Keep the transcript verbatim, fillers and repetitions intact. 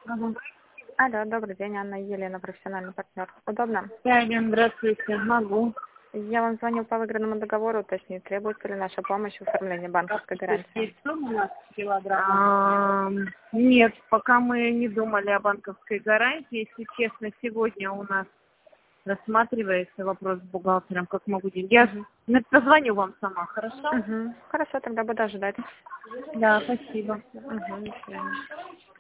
Ага. Алло, добрый день, Анна и Елена, профессиональный партнер. Удобно? Да, Елена, здравствуйте. Могу. Я вам звоню по выигранному договору, уточнить, требуется ли наша помощь в оформлении банковской гарантии. Есть у нас килограмм? А, нет, пока мы не думали о банковской гарантии. Если честно, сегодня у нас рассматривается вопрос с бухгалтером, как могу деньги. Я Угу. ну, позвоню вам сама, хорошо? Угу. Хорошо, тогда буду ожидать. Да, спасибо. Угу, до свидания.